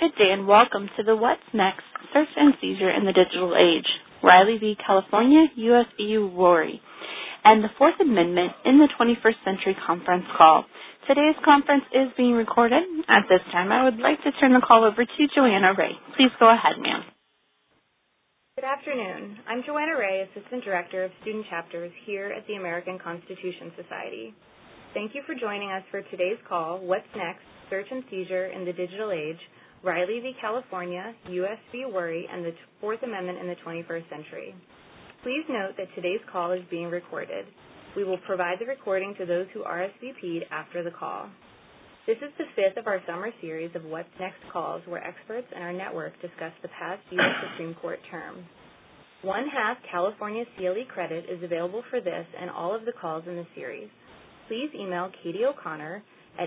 Good day and welcome to the What's Next Search and Seizure in the Digital Age, Riley v. California, U.S. v. Worry, and the Fourth Amendment in the 21st Century conference call. Today's conference is being recorded. At this time, I would like to turn the call over to Joanna Ray. Please go ahead, ma'am. Good afternoon. I'm Joanna Ray, Assistant Director of Student Chapters here at the American Constitution Society. Thank you for joining us for today's call, What's Next? Search and Seizure in the Digital Age, Riley v. California, U.S. v. Worry, and the Fourth Amendment in the 21st Century. Please note that today's call is being recorded. We will provide the recording to those who RSVP'd after the call. This is the fifth of our summer series of What's Next calls where experts in our network discuss the past U.S. Supreme Court term. 1/2 California CLE credit is available for this and all of the calls in the series. Please email Katie O'Connor at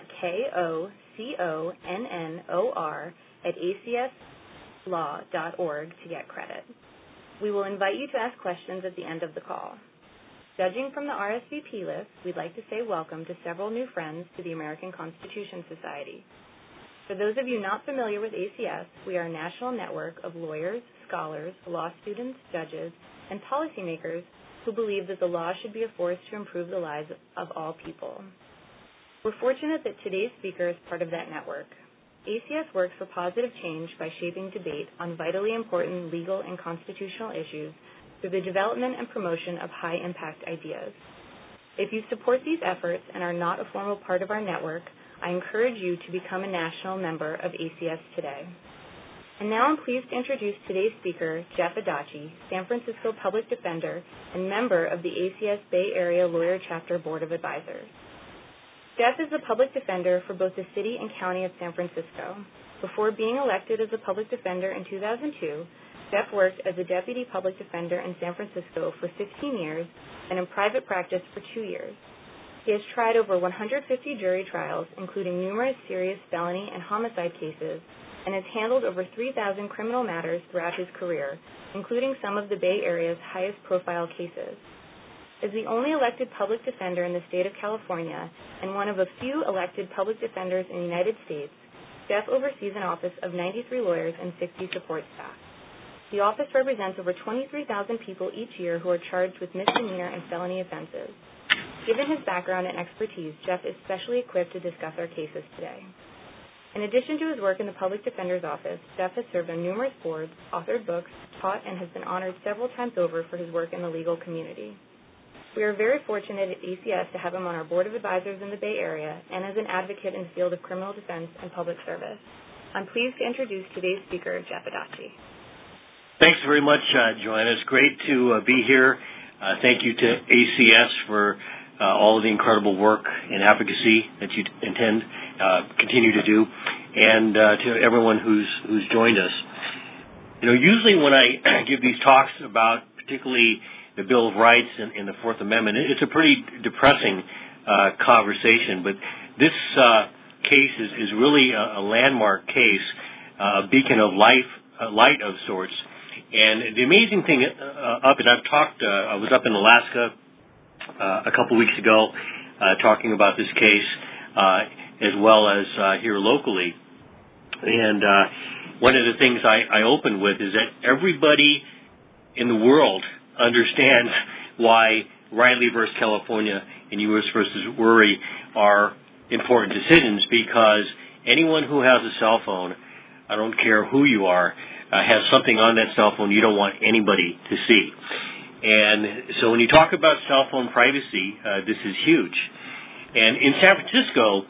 KOCONNOR@acslaw.org to get credit. We will invite you to ask questions at the end of the call. Judging from the RSVP list, we'd like to say welcome to several new friends to the American Constitution Society. For those of you not familiar with ACS, we are a national network of lawyers, scholars, law students, judges, and policymakers who believe that the law should be a force to improve the lives of all people. We're fortunate that today's speaker is part of that network. ACS works for positive change by shaping debate on vitally important legal and constitutional issues through the development and promotion of high-impact ideas. If you support these efforts and are not a formal part of our network, I encourage you to become a national member of ACS today. And now I'm pleased to introduce today's speaker, Jeff Adachi, San Francisco Public Defender and member of the ACS Bay Area Lawyer Chapter Board of Advisors. Jeff is the public defender for both the city and county of San Francisco. Before being elected as a public defender in 2002, Jeff worked as a deputy public defender in San Francisco for 15 years and in private practice for 2 years. He has tried over 150 jury trials, including numerous serious felony and homicide cases, and has handled over 3,000 criminal matters throughout his career, including some of the Bay Area's highest profile cases. As the only elected public defender in the state of California and one of a few elected public defenders in the United States, Jeff oversees an office of 93 lawyers and 60 support staff. The office represents over 23,000 people each year who are charged with misdemeanor and felony offenses. Given his background and expertise, Jeff is specially equipped to discuss our cases today. In addition to his work in the Public Defender's Office, Jeff has served on numerous boards, authored books, taught, and has been honored several times over for his work in the legal community. We are very fortunate at ACS to have him on our Board of Advisors in the Bay Area and as an advocate in the field of criminal defense and public service. I'm pleased to introduce today's speaker, Jeff Adachi. Thanks very much, Joanna. It's great to be here. Thank you to ACS for all of the incredible work and advocacy that you continue to do, and to everyone who's joined us. You know, usually when I give these talks about particularly the Bill of Rights and the Fourth Amendment, it's a pretty depressing conversation, but this case is really a landmark case, a beacon of light of sorts. And the amazing thing I was up in Alaska a couple weeks ago talking about this case as well as here locally. And one of the things I opened with is that everybody in the world understands why Riley versus California and U.S. versus Worry are important decisions, because anyone who has a cell phone, I don't care who you are, has something on that cell phone you don't want anybody to see. And so when you talk about cell phone privacy, this is huge. And in San Francisco,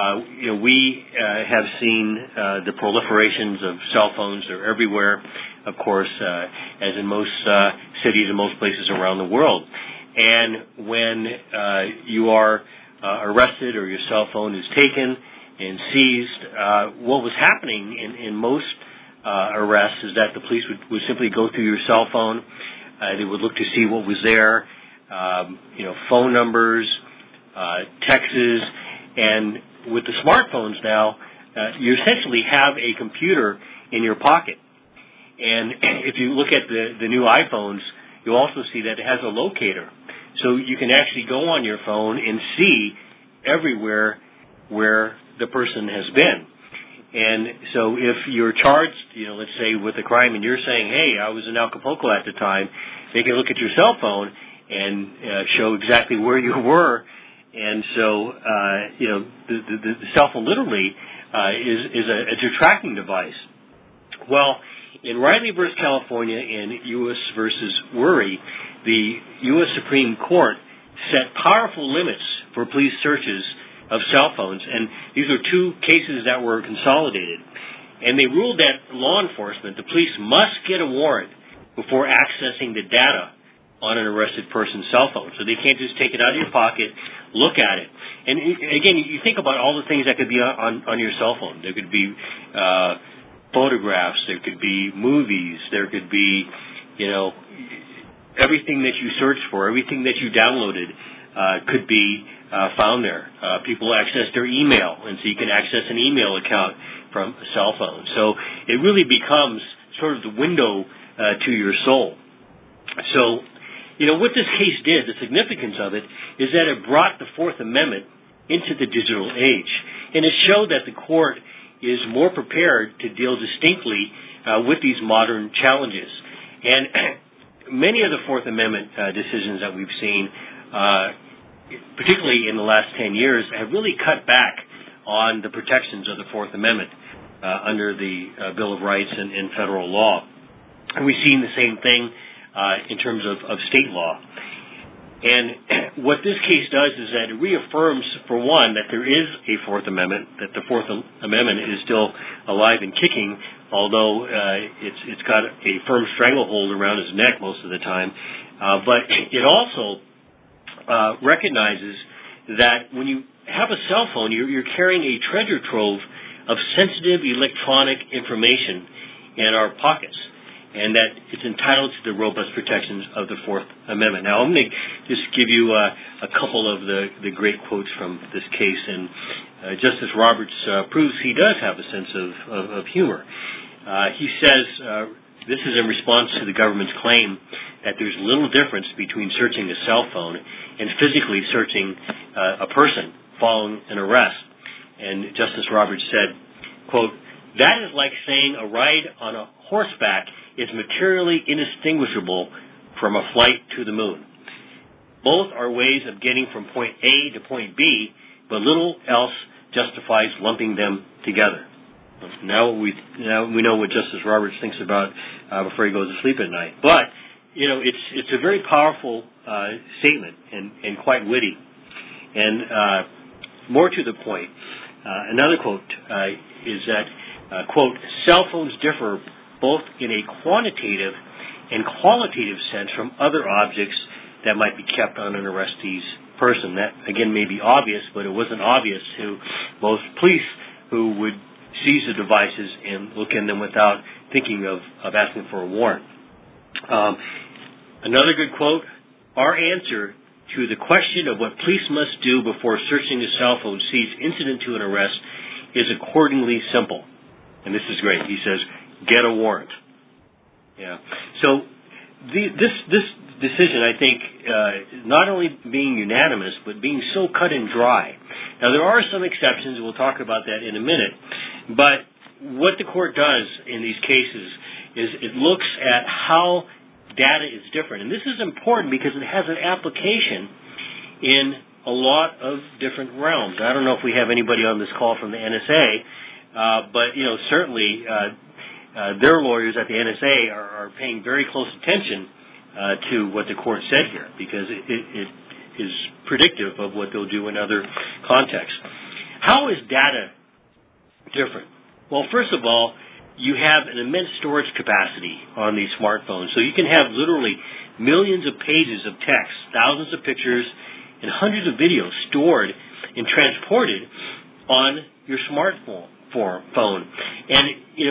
we have seen the proliferations of cell phones. They're everywhere, of course, as in most cities and most places around the world. And when you are arrested or your cell phone is taken and seized, what was happening in most arrests is that the police would simply go through your cell phone. They would look to see what was there, phone numbers, texts, and with the smartphones now, you essentially have a computer in your pocket. And if you look at the new iPhones, you'll also see that it has a locator. So you can actually go on your phone and see everywhere where the person has been. And so if you're charged, let's say with a crime and you're saying, hey, I was in Acapulco at the time, they can look at your cell phone and show exactly where you were. And so, the cell phone literally it's a tracking device. Well, in Riley versus California and U.S. versus Worry, the U.S. Supreme Court set powerful limits for police searches of cell phones, and these are two cases that were consolidated. And they ruled that law enforcement, the police, must get a warrant before accessing the data on an arrested person's cell phone. So they can't just take it out of your pocket, look at it. And again, you think about all the things that could be on your cell phone. There could be photographs, there could be movies, there could be, everything that you searched for, everything that you downloaded could be found there. People access their email, and so you can access an email account from a cell phone. So it really becomes sort of the window to your soul. So, what this case did, the significance of it, is that it brought the Fourth Amendment into the digital age. And it showed that the court is more prepared to deal distinctly with these modern challenges. And many of the Fourth Amendment decisions that we've seen, particularly in the last 10 years, have really cut back on the protections of the Fourth Amendment under the Bill of Rights and federal law. And we've seen the same thing in terms of state law. And what this case does is that it reaffirms, for one, that there is a Fourth Amendment, that the Fourth Amendment is still alive and kicking, although it's got a firm stranglehold around his neck most of the time. But it also recognizes that when you have a cell phone, you're carrying a treasure trove of sensitive electronic information in our pockets, and that it's entitled to the robust protections of the Fourth Amendment. Now, I'm going to just give you a couple of the great quotes from this case, and Justice Roberts proves he does have a sense of humor. He says, this is in response to the government's claim that there's little difference between searching a cell phone and physically searching a person following an arrest. And Justice Roberts said, quote, "That is like saying a ride on a horseback is materially indistinguishable from a flight to the moon. Both are ways of getting from point A to point B, but little else justifies lumping them together." Now we know what Justice Roberts thinks about before he goes to sleep at night. But it's a very powerful statement and quite witty. And more to the point, another quote is that, quote, "Cell phones differ both in a quantitative and qualitative sense from other objects that might be kept on an arrestee's person." That, again, may be obvious, but it wasn't obvious to most police who would seize the devices and look in them without thinking of asking for a warrant. Another good quote, "Our answer to the question of what police must do before searching a cell phone seized incident to an arrest is accordingly simple." And this is great. He says, "Get a warrant." Yeah. So this decision, I think, not only being unanimous, but being so cut and dry. Now, there are some exceptions. We'll talk about that in a minute. But what the court does in these cases is it looks at how data is different. And this is important because it has an application in a lot of different realms. I don't know if we have anybody on this call from the NSA, but certainly their lawyers at the NSA are paying very close attention to what the court said here, because it is predictive of what they'll do in other contexts. How is data different? Well, first of all, you have an immense storage capacity on these smartphones. So you can have literally millions of pages of text, thousands of pictures, and hundreds of videos stored and transported on your smartphone. And,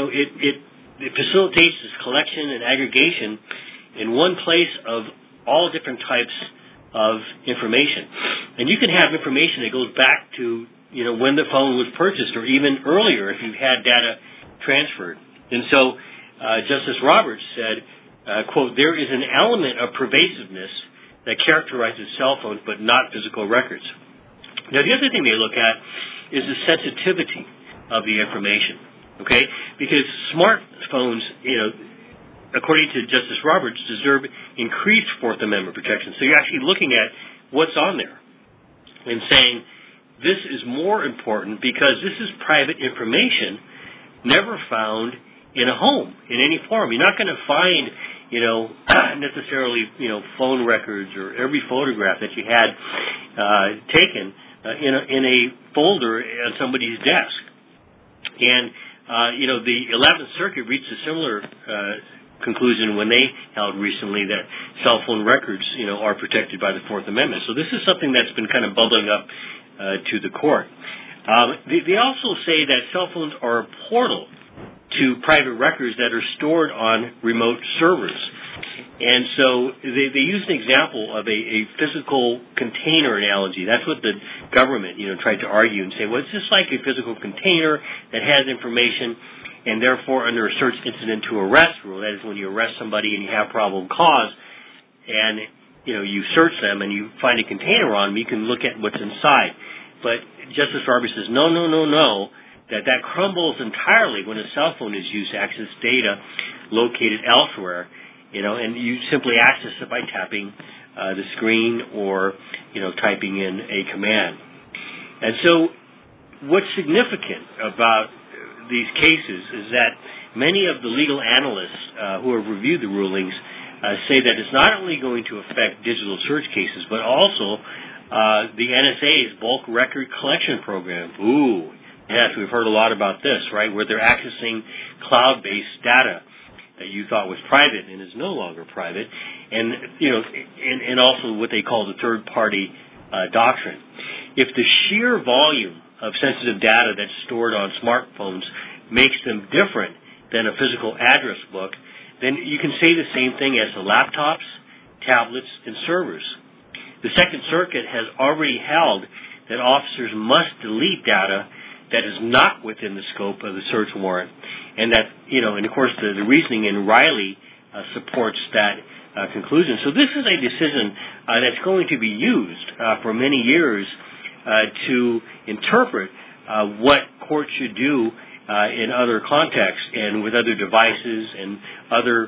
it facilitates this collection and aggregation in one place of all different types of information. And you can have information that goes back to, when the phone was purchased, or even earlier if you've had data transferred. And so Justice Roberts said, quote, "There is an element of pervasiveness that characterizes cell phones, but not physical records." Now, the other thing they look at is the sensitivity of the information. okay? Because smartphones, according to Justice Roberts, deserve increased Fourth Amendment protection. So you're actually looking at what's on there and saying this is more important because this is private information never found in a home in any form. You're not going to find, necessarily, phone records or every photograph that you had taken in a folder on somebody's desk. And, the 11th Circuit reached a similar conclusion when they held recently that cell phone records, are protected by the Fourth Amendment. So this is something that's been kind of bubbling up to the court. They also say that cell phones are a portal to private records that are stored on remote servers. And so they use an example of a physical container analogy. That's what the government, tried to argue and say, well, it's just like a physical container that has information, and therefore under a search incident to arrest rule, that is when you arrest somebody and you have probable cause, and, you search them and you find a container on them, you can look at what's inside. But Justice Roberts says, no, that crumbles entirely when a cell phone is used to access data located elsewhere, and you simply access it by tapping the screen or, typing in a command. And so what's significant about these cases is that many of the legal analysts who have reviewed the rulings say that it's not only going to affect digital search cases, but also the NSA's bulk record collection program. Ooh, yes, we've heard a lot about this, right, where they're accessing cloud-based data that you thought was private and is no longer private, and and also what they call the third-party doctrine. If the sheer volume of sensitive data that's stored on smartphones makes them different than a physical address book, then you can say the same thing as the laptops, tablets, and servers. The Second Circuit has already held that officers must delete data that is not within the scope of the search warrant, and that, and of course the reasoning in Riley supports that conclusion. So this is a decision that's going to be used for many years to interpret what courts should do in other contexts and with other devices and other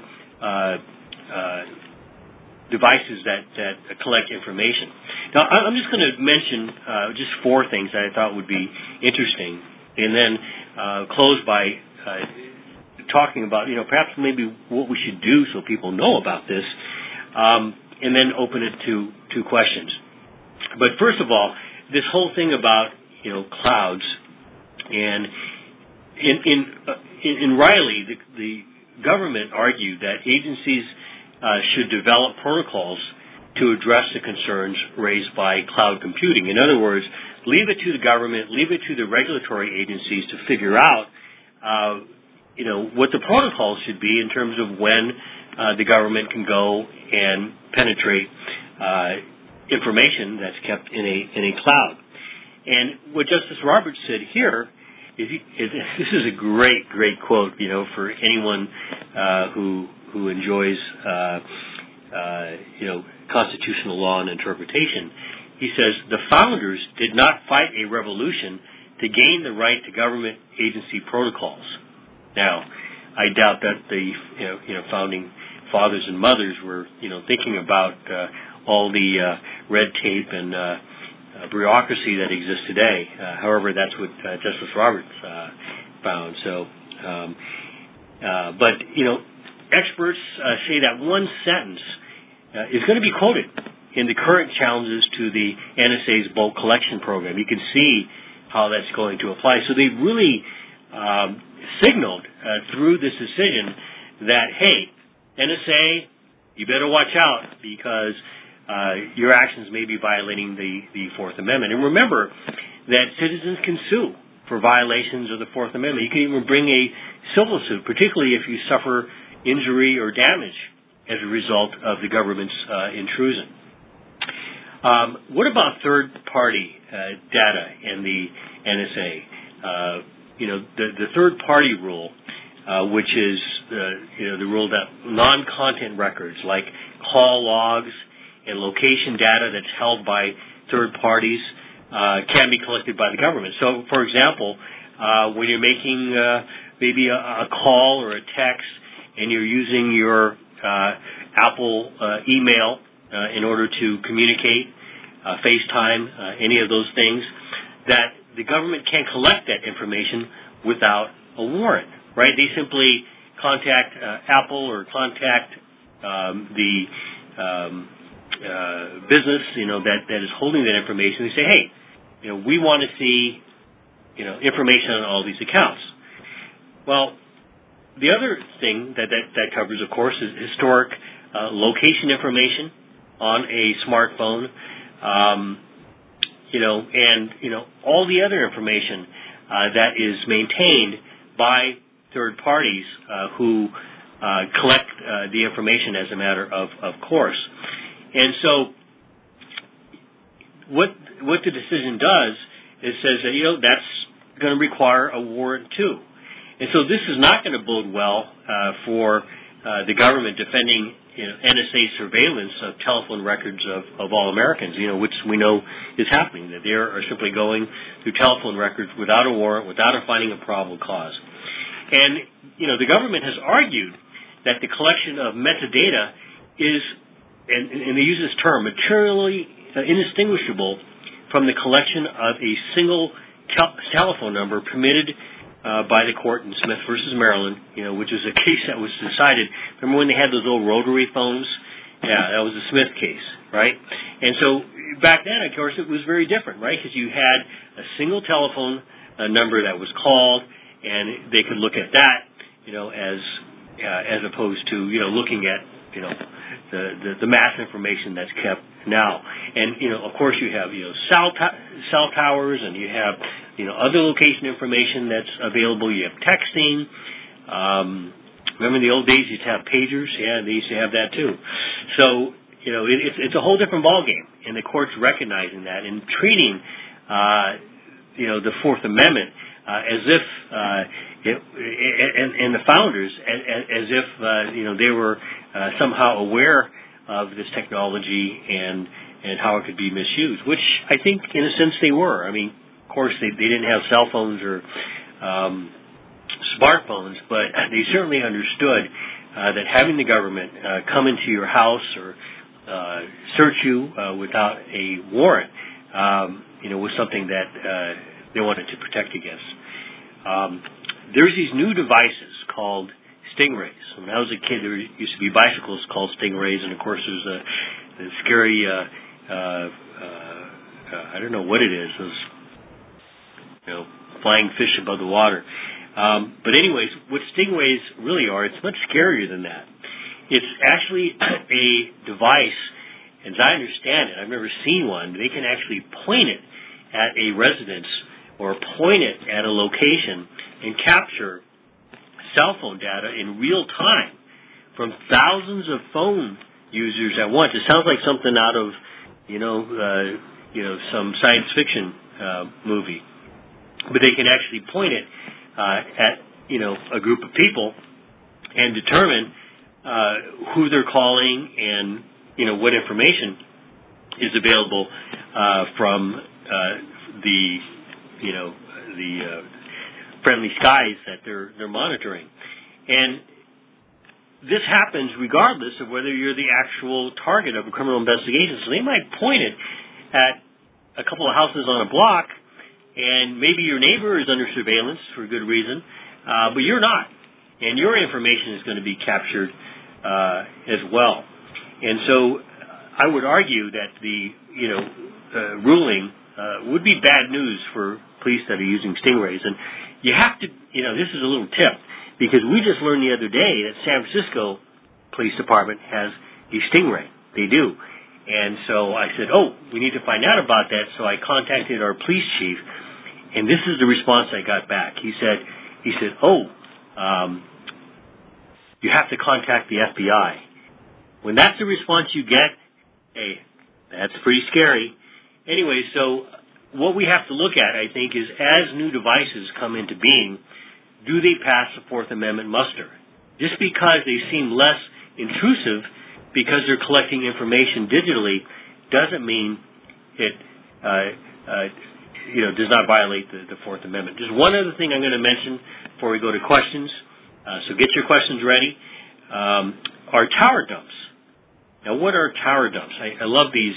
devices that collect information. Now, I'm just going to mention just four things that I thought would be interesting, and then close by talking about, perhaps maybe what we should do so people know about this, and then open it to questions. But first of all, this whole thing about, clouds, and in Riley, the government argued that agencies should develop protocols to address the concerns raised by cloud computing. In other words, leave it to the government, leave it to the regulatory agencies to figure out, what the protocols should be in terms of when the government can go and penetrate information that's kept in a cloud. And what Justice Roberts said here is this is a great quote, for anyone who enjoys constitutional law and interpretation. He says, the founders did not fight a revolution to gain the right to government agency protocols. Now, I doubt that the founding fathers and mothers were thinking about all the red tape and bureaucracy that exists today. However, that's what Justice Roberts found. So, but experts say that one sentence is going to be quoted in the current challenges to the NSA's bulk collection program. You can see how that's going to apply. So they really signaled through this decision that, hey, NSA, you better watch out because your actions may be violating the Fourth Amendment. And remember that citizens can sue for violations of the Fourth Amendment. You can even bring a civil suit, particularly if you suffer injury or damage as a result of the government's intrusion. What about third-party data and the NSA? The third-party rule, which is the rule that non-content records like call logs and location data that's held by third parties can be collected by the government. So, for example, when you're making maybe a call or a text, and you're using your Apple email in order to communicate, FaceTime, any of those things, that the government can't collect that information without a warrant, right? They simply contact Apple or contact the business, that is holding that information. They say, hey, we want to see, information on all these accounts. Well, the other thing that covers, of course, is historic location information on a smartphone, and all the other information that is maintained by third parties who collect the information as a matter of course. And so what the decision does is says that, that's going to require a warrant too. And so this is not going to bode well for the government defending NSA surveillance of telephone records of all Americans, which we know is happening, that they are simply going through telephone records without a warrant, without finding a probable cause. And, the government has argued that the collection of metadata is, and they use this term, materially indistinguishable from the collection of a single telephone number permitted by the court in Smith versus Maryland, which is a case that was decided. Remember when they had those old rotary phones? Yeah, that was the Smith case, right? And so back then, of course, it was very different, right? Because you had a single telephone number that was called, and they could look at that, as opposed to looking at the mass information that's kept now. And of course, you have cell towers, and you have other location information that's available. You have texting. Remember in the old days you used to have pagers? Yeah, they used to have that too. So it's a whole different ballgame, and the court's recognizing that and treating the Fourth Amendment as if and the founders as if they were somehow aware of this technology and how it could be misused, which I think in a sense they were. I mean, of course they didn't have cell phones or smartphones, but they certainly understood that having the government come into your house or search you without a warrant was something that they wanted to protect against. There's these new devices called Stingrays. When I was a kid, there used to be bicycles called Stingrays, and of course there's a scary, I don't know what it is, those flying fish above the water. But anyways, what Stingrays really are, it's much scarier than that. It's actually a device, as I understand it, I've never seen one, they can actually point it at a residence or point it at a location and capture cell phone data in real time from thousands of phone users at once. It sounds like something out of, some science fiction movie. But they can actually point it at, a group of people and determine who they're calling and, what information is available from the friendly skies that they're monitoring. And this happens regardless of whether you're the actual target of a criminal investigation. So they might point it at a couple of houses on a block, and maybe your neighbor is under surveillance for a good reason, but you're not. And your information is going to be captured as well. And so I would argue that the ruling would be bad news for police that are using Stingrays. And you have to, this is a little tip, because we just learned the other day that San Francisco Police Department has a Stingray. They do. And so I said, we need to find out about that. So I contacted our police chief, and this is the response I got back. He said, you have to contact the FBI. When that's the response you get, hey, that's pretty scary. Anyway, so what we have to look at, I think, is as new devices come into being, do they pass the Fourth Amendment muster? Just because they seem less intrusive because they're collecting information digitally doesn't mean it does not violate the Fourth Amendment. Just one other thing I'm going to mention before we go to questions. So get your questions ready. Are tower dumps. Now, what are tower dumps? I love these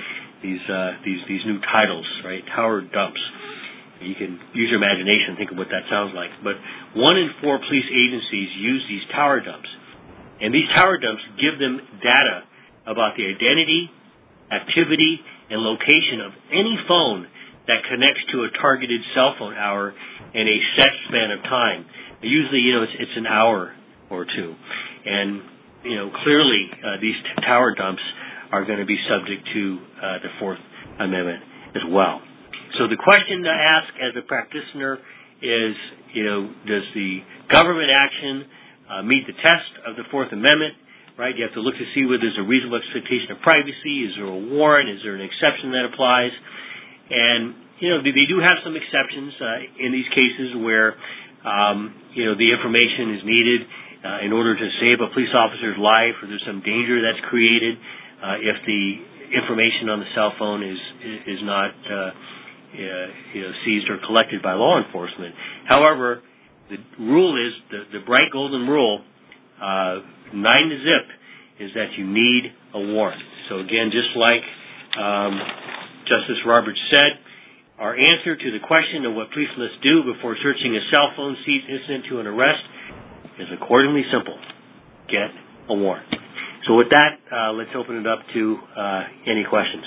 new titles, right? Tower dumps. You can use your imagination and think of what that sounds like. But 1 in 4 police agencies use these tower dumps. And these tower dumps give them data about the identity, activity, and location of any phone that connects to a targeted cell phone hour in a set span of time. Usually, it's an hour or two. And, clearly these tower dumps are going to be subject to the Fourth Amendment as well. So the question to ask as a practitioner is, does the government action meet the test of the Fourth Amendment, right? You have to look to see whether there's a reasonable expectation of privacy. Is there a warrant? Is there an exception that applies? And, they do have some exceptions in these cases where, the information is needed in order to save a police officer's life, or there's some danger that's created if the information on the cell phone is not seized or collected by law enforcement. However, the rule is, the bright golden rule, 9 to zip, is that you need a warrant. So again, just like Justice Roberts said, our answer to the question of what police must do before searching a cell phone seized incident to an arrest is accordingly simple. Get a warrant. So with that, let's open it up to any questions.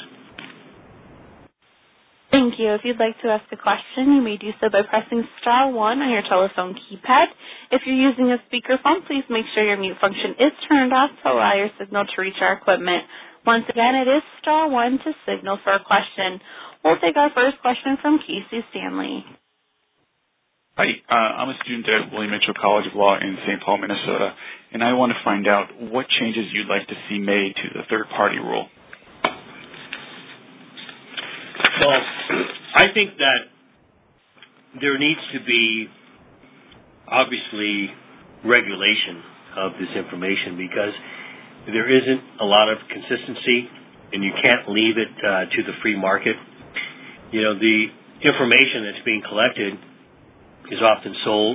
Thank you. If you'd like to ask a question, you may do so by pressing *1 on your telephone keypad. If you're using a speakerphone, please make sure your mute function is turned off to allow your signal to reach our equipment. Once again, it is *1 to signal for a question. We'll take our first question from Casey Stanley. Hi, I'm a student at William Mitchell College of Law in St. Paul, Minnesota, and I want to find out what changes you'd like to see made to the third-party rule. Well, I think that there needs to be, obviously, regulation of this information because there isn't a lot of consistency, and you can't leave it to the free market. The information that's being collected is often sold.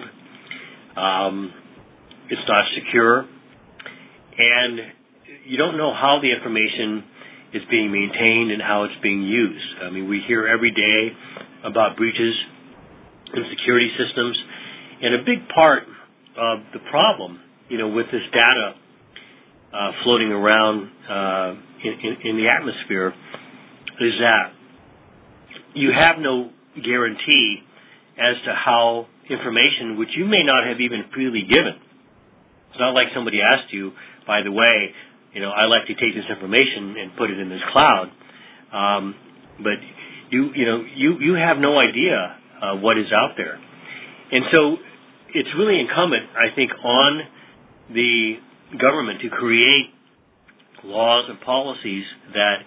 It's not secure, and you don't know how the information is being maintained and how it's being used. I mean, we hear every day about breaches in security systems, and a big part of the problem, with this data floating around in the atmosphere is that you have no guarantee as to how information, which you may not have even freely given. It's not like somebody asked you, by the way, I'd like to take this information and put it in this cloud. But you have no idea what is out there. And so it's really incumbent, I think, on the government to create laws and policies that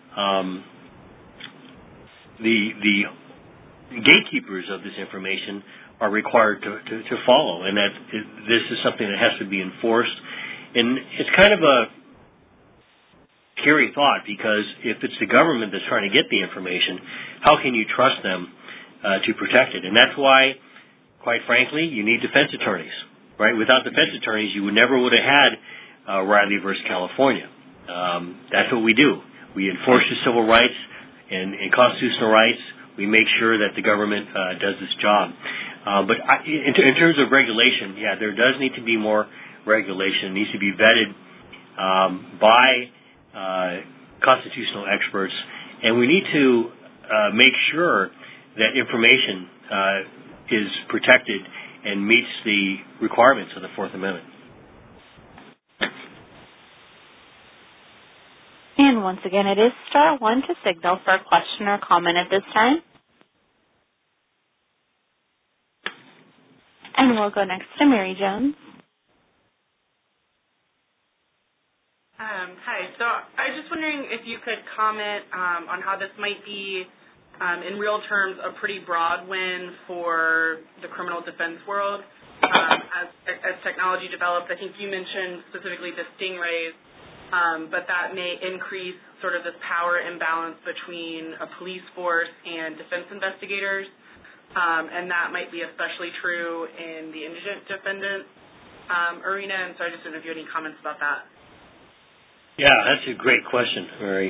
the gatekeepers of this information are required to follow, and that this is something that has to be enforced. And it's kind of a scary thought because if it's the government that's trying to get the information, how can you trust them to protect it? And that's why, quite frankly, you need defense attorneys, right? Without defense attorneys, you would have had Riley versus California. That's what we do. We enforce the civil rights and constitutional rights. We make sure that the government does this job. But in terms of regulation, there does need to be more regulation. It needs to be vetted by constitutional experts, and we need to make sure that information is protected and meets the requirements of the Fourth Amendment. And once again, it is *1 to signal for a question or comment at this time. And we'll go next to Mary Jones. Hi. So I was just wondering if you could comment on how this might be, in real terms, a pretty broad win for the criminal defense world. As technology develops, I think you mentioned specifically the stingrays, but that may increase sort of this power imbalance between a police force and defense investigators. and that might be especially true in the indigent defendant arena. And so I just didn't know if you had any comments about that. Yeah, that's a great question, Mary.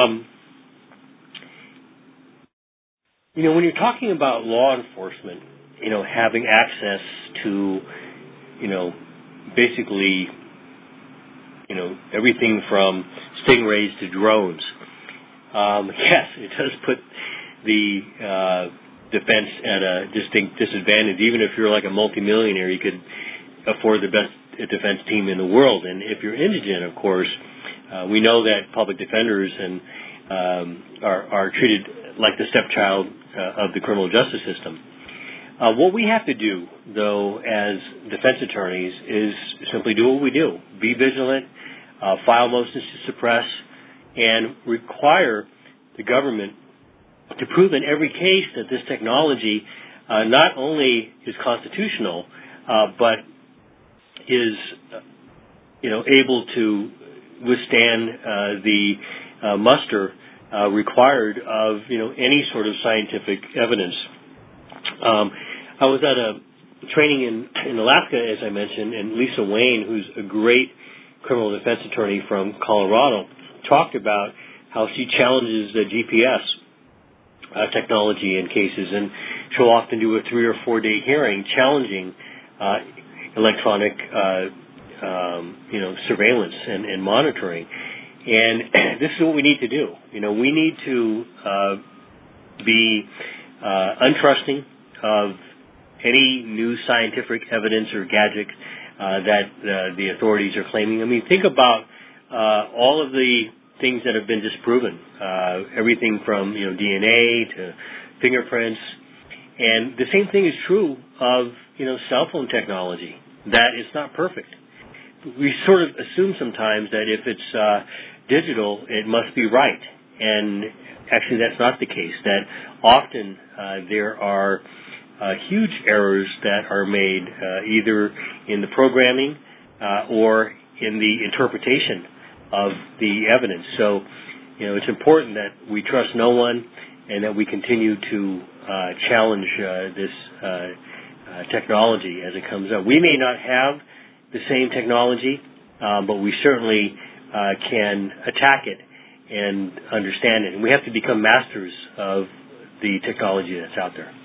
When you're talking about law enforcement, having access to, basically, everything from stingrays to drones, yes, it does put the defense at a distinct disadvantage. Even if you're like a multimillionaire, you could afford the best defense team in the world. And if you're indigent, of course, we know that public defenders are treated like the stepchild of the criminal justice system. What we have to do, though, as defense attorneys is simply do what we do. Be vigilant, file motions to suppress, and require the government to prove in every case that this technology not only is constitutional, but is, able to withstand the muster required of, any sort of scientific evidence. I was at a training in Alaska, as I mentioned, and Lisa Wayne, who's a great criminal defense attorney from Colorado, talked about how she challenges the GPS technology in cases, and she'll often do a 3 or 4 day hearing challenging electronic surveillance and monitoring. And this is what we need to do. We need to be untrusting of any new scientific evidence or gadget that the authorities are claiming. I mean, think about all of the things that have been disproven, everything from DNA to fingerprints, and the same thing is true of cell phone technology. That it's not perfect. We sort of assume sometimes that if it's digital, it must be right, and actually that's not the case. That often there are huge errors that are made either in the programming or in the interpretation of the evidence. So, it's important that we trust no one and that we continue to challenge this technology as it comes up. We may not have the same technology, but we certainly can attack it and understand it. And we have to become masters of the technology that's out there.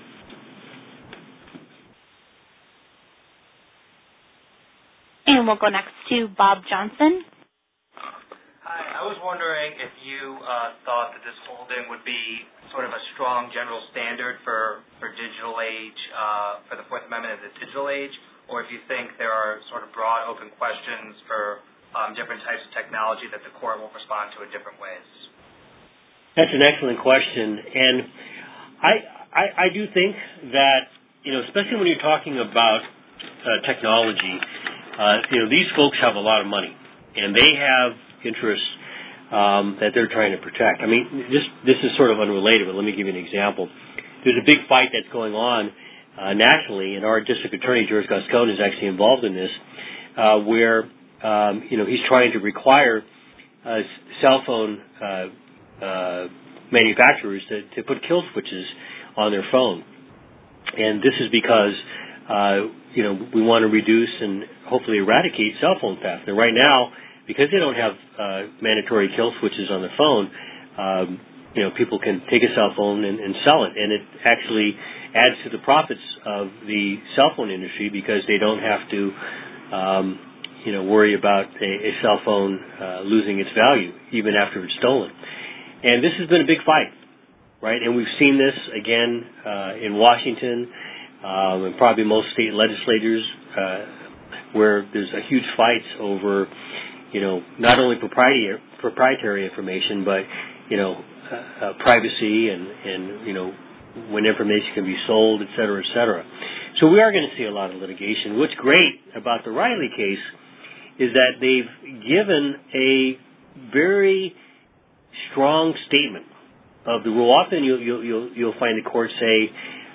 And we'll go next to Bob Johnson. Hi, I was wondering if you thought that this holding would be sort of a strong general standard for digital age, for the Fourth Amendment of the digital age, or if you think there are sort of broad open questions for different types of technology that the court will respond to in different ways. That's an excellent question, and I do think that, especially when you're talking about technology, these folks have a lot of money, and they have interests that they're trying to protect. I mean, this is sort of unrelated, but let me give you an example. There's a big fight that's going on nationally, and our district attorney, George Gascon, is actually involved in this, where he's trying to require cell phone manufacturers to put kill switches on their phone. And this is because we want to reduce and hopefully eradicate cell phone theft. And right now, because they don't have mandatory kill switches on the phone, people can take a cell phone and sell it. And it actually adds to the profits of the cell phone industry because they don't have to, worry about a cell phone losing its value even after it's stolen. And this has been a big fight, right? And we've seen this again in Washington and probably most state legislators where there's a huge fights over, not only proprietary information, but, privacy and when information can be sold, et cetera, et cetera. So we are going to see a lot of litigation. What's great about the Riley case is that they've given a very strong statement of the rule. Often you'll find the court say,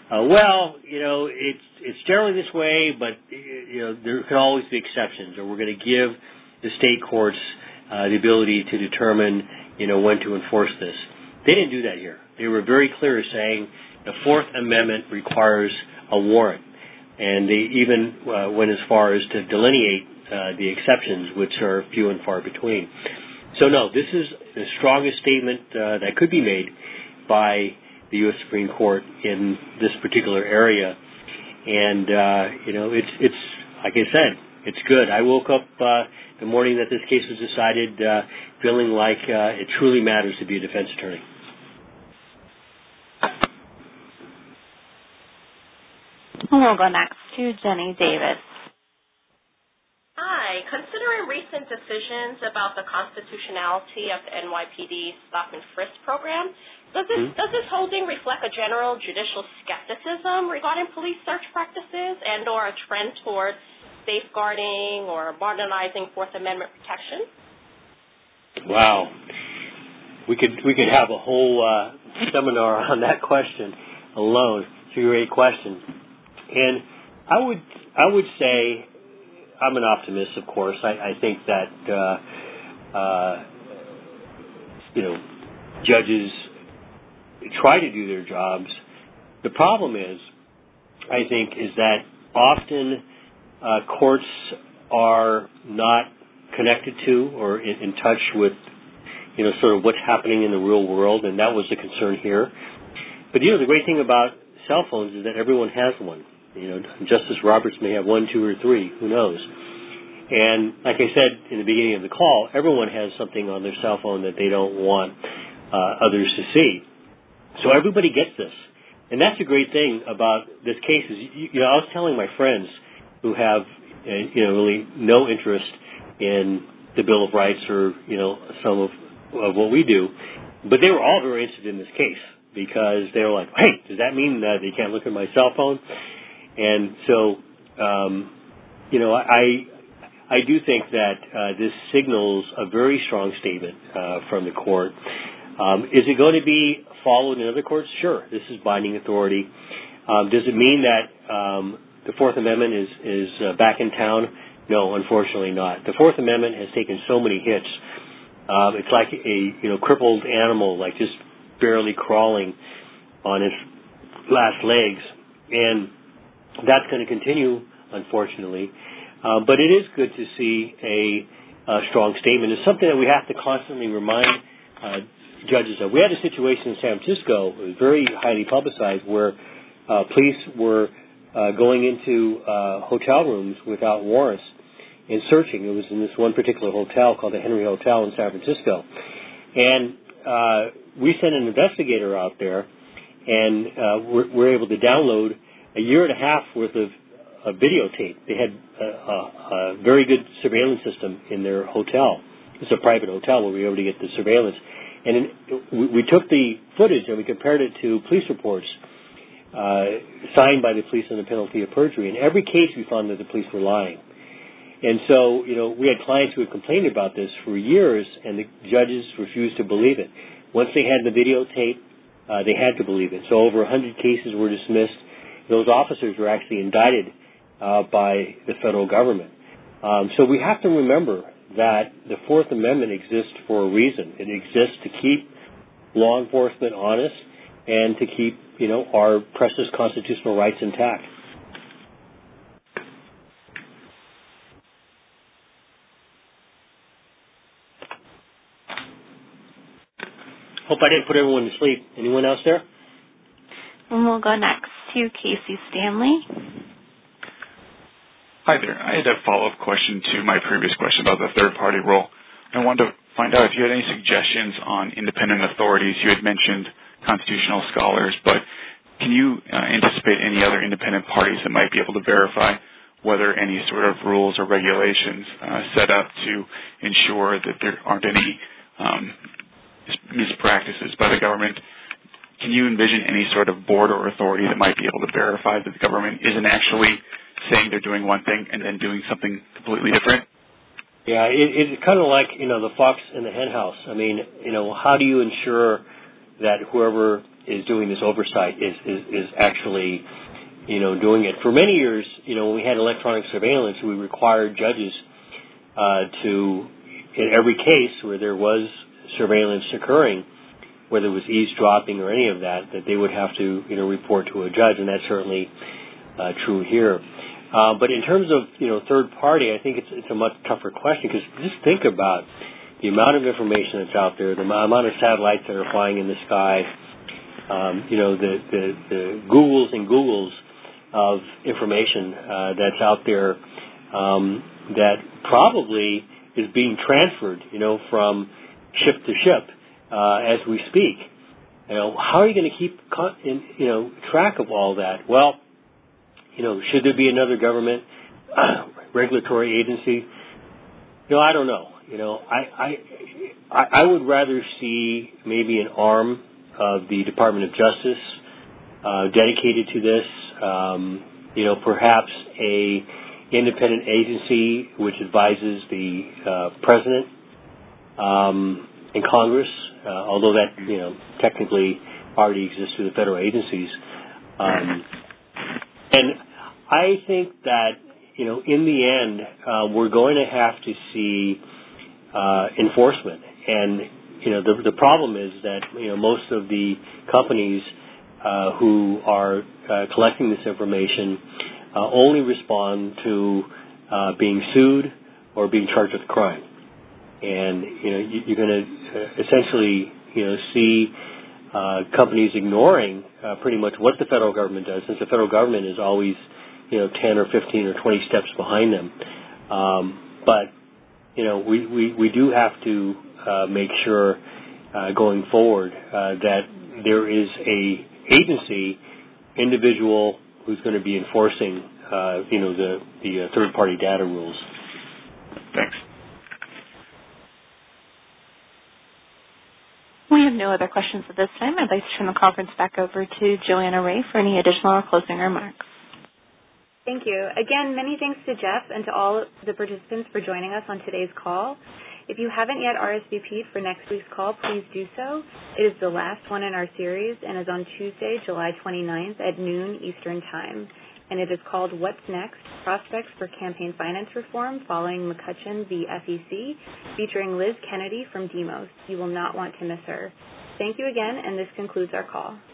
it's generally this way, but there can always be exceptions, or we're going to give the state courts the ability to determine when to enforce this. They didn't do that here. They were very clear saying, the Fourth Amendment requires a warrant, and they even went as far as to delineate the exceptions, which are few and far between. So no, this is the strongest statement that could be made by the U.S. Supreme Court in this particular area. And, it's like I said, it's good. I woke up the morning that this case was decided feeling like it truly matters to be a defense attorney. We'll go next to Jenny Davis. Hi. Considering recent decisions about the constitutionality of the NYPD Stop and Frisk program, does this holding reflect a general judicial skepticism regarding police search practices and or a trend toward safeguarding or modernizing Fourth Amendment protection? Wow. We could have a whole seminar on that question alone. It's a great question. And I would say I'm an optimist, of course. I think that judges try to do their jobs. The problem is that often courts are not connected to or in touch with sort of what's happening in the real world, and that was the concern here. But the great thing about cell phones is that everyone has one. Justice Roberts may have 1, 2, or 3. Who knows? And like I said in the beginning of the call, everyone has something on their cell phone that they don't want others to see. So everybody gets this. And that's a great thing about this case is, I was telling my friends who have, really no interest in the Bill of Rights or, some of what we do, but they were all very interested in this case because they were like, hey, does that mean that they can't look at my cell phone? And so, I do think that this signals a very strong statement from the court. Is it going to be followed in other courts? Sure. This is binding authority. Does it mean that the Fourth Amendment is back in town? No, unfortunately not. The Fourth Amendment has taken so many hits. It's like a crippled animal, like just barely crawling on its last legs, and that's going to continue, unfortunately. But it is good to see a strong statement. It's something that we have to constantly remind judges of. We had a situation in San Francisco, it was very highly publicized, where police were going into hotel rooms without warrants and searching. It was in this one particular hotel called the Henry Hotel in San Francisco. And we sent an investigator out there, and we're able to download a year and a half worth of videotape. They had a very good surveillance system in their hotel. It's a private hotel where we were able to get the surveillance. And we took the footage and we compared it to police reports signed by the police on the penalty of perjury. In every case, we found that the police were lying. And so, we had clients who had complained about this for years, and the judges refused to believe it. Once they had the videotape, they had to believe it. So over 100 cases were dismissed. Those officers were actually indicted by the federal government. So we have to remember that the Fourth Amendment exists for a reason. It exists to keep law enforcement honest and to keep, our precious constitutional rights intact. Hope I didn't put everyone to sleep. Anyone else there? And we'll go next to Casey Stanley. Hi there. I had a follow-up question to my previous question about the third-party role. I wanted to find out if you had any suggestions on independent authorities. You had mentioned constitutional scholars, but can you anticipate any other independent parties that might be able to verify whether any sort of rules or regulations set up to ensure that there aren't any mispractices by the government? Can you envision any sort of board or authority that might be able to verify that the government isn't actually saying they're doing one thing and then doing something completely different? Yeah, it's kind of like, the fox in the hen house. I mean, how do you ensure that whoever is doing this oversight is actually, doing it? For many years, when we had electronic surveillance, we required judges to, in every case where there was surveillance occurring, whether it was eavesdropping or any of that they would have to, report to a judge, and that's certainly true here. But in terms of, third party, I think it's a much tougher question, because just think about the amount of information that's out there, the amount of satellites that are flying in the sky, the Googles and Googles of information that's out there that probably is being transferred, from ship to ship as we speak. How are you going to keep track of all that? Well, should there be another government regulatory agency? I don't know. I would rather see maybe an arm of the Department of Justice dedicated to this. Perhaps a independent agency which advises the president and Congress, although that technically already exists through the federal agencies. And I think that in the end we're going to have to see enforcement, and the problem is that most of the companies who are collecting this information only respond to being sued or being charged with a crime. And you're going to essentially see companies ignoring pretty much what the federal government does, since the federal government is always 10 or 15 or 20 steps behind them. But we do have to make sure going forward that there is a agency, individual who's going to be enforcing the third-party data rules. Thanks. We have no other questions at this time. I'd like to turn the conference back over to Joanna Ray for any additional or closing remarks. Thank you. Again, many thanks to Jeff and to all the participants for joining us on today's call. If you haven't yet RSVP'd for next week's call, please do so. It is the last one in our series and is on Tuesday, July 29th at noon Eastern Time. And it is called What's Next? Prospects for Campaign Finance Reform Following McCutcheon v. FEC, featuring Liz Kennedy from Demos. You will not want to miss her. Thank you again, and this concludes our call.